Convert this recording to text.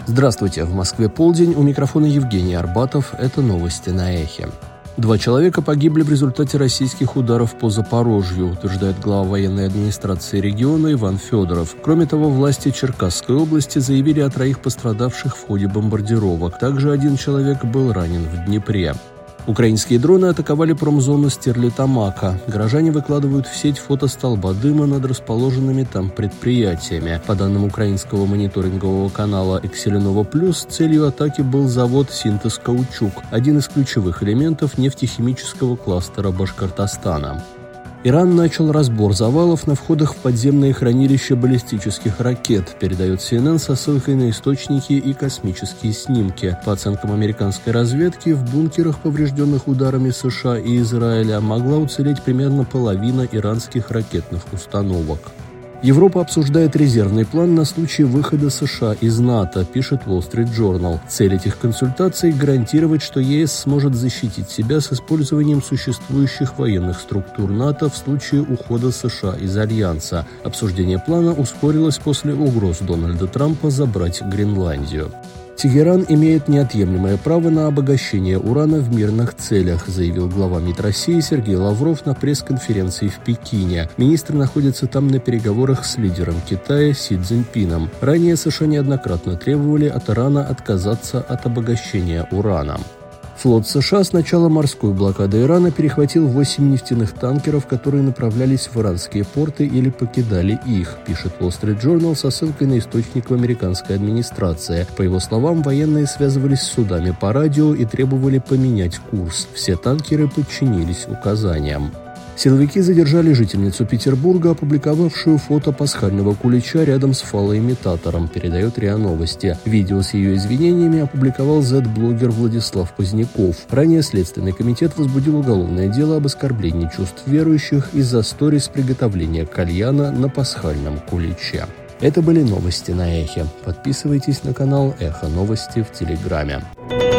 Здравствуйте, в Москве полдень, у микрофона Евгений Арбатов, это новости на Эхе. 2 человека погибли в результате российских ударов по Запорожью, утверждает глава военной администрации региона Иван Федоров. Кроме того, власти Черкасской области заявили о 3 пострадавших в ходе бомбардировок. Также 1 человек был ранен в Днепре. Украинские дроны атаковали промзону Стерлитамака. Горожане выкладывают в сеть фото столба дыма над расположенными там предприятиями. По данным украинского мониторингового канала «Экселенова Плюс», целью атаки был завод «Синтез Каучук», один из ключевых элементов нефтехимического кластера Башкортостана. Иран начал разбор завалов на входах в подземные хранилища баллистических ракет, передает CNN со ссылкой на источники и космические снимки. По оценкам американской разведки, в бункерах, поврежденных ударами США и Израиля, могла уцелеть примерно половина иранских ракетных установок. Европа обсуждает резервный план на случай выхода США из НАТО, пишет Wall Street Journal. Цель этих консультаций – гарантировать, что ЕС сможет защитить себя с использованием существующих военных структур НАТО в случае ухода США из Альянса. Обсуждение плана ускорилось после угроз Дональда Трампа забрать Гренландию. Тегеран имеет неотъемлемое право на обогащение урана в мирных целях, заявил глава МИД России Сергей Лавров на пресс-конференции в Пекине. Министр находится там на переговорах с лидером Китая Си Цзиньпином. Ранее США неоднократно требовали от Ирана отказаться от обогащения урана. Флот США с начала морской блокады Ирана перехватил 8 нефтяных танкеров, которые направлялись в иранские порты или покидали их, пишет Wall Street Journal со ссылкой на источник в американской администрации. По его словам, военные связывались с судами по радио и требовали поменять курс. Все танкеры подчинились указаниям. Силовики задержали жительницу Петербурга, опубликовавшую фото пасхального кулича рядом с фалоимитатором, передает РИА Новости. Видео с ее извинениями опубликовал Z-блогер Владислав Поздняков. Ранее Следственный комитет возбудил уголовное дело об оскорблении чувств верующих из-за сторис приготовления кальяна на пасхальном куличе. Это были новости на Эхе. Подписывайтесь на канал Эхо Новости в Телеграме.